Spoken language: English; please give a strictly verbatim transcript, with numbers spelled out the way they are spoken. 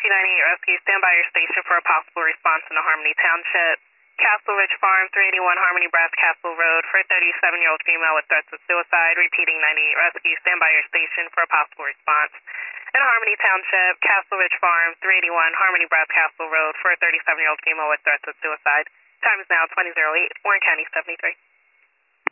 two ninety-eight Rescue, stand by your station for a possible response in the Harmony Township. Castle Ridge Farm, three eighty-one Harmony Brass Castle Road, for a thirty-seven-year-old female with threats of suicide. Repeating, ninety-eight Rescue, stand by your station for a possible response. In Harmony Township, Castle Ridge Farm, three eighty-one Harmony Brass Castle Road, for a thirty-seven-year-old female with threats of suicide. Time is now twenty oh eight, Warren County seventy-three.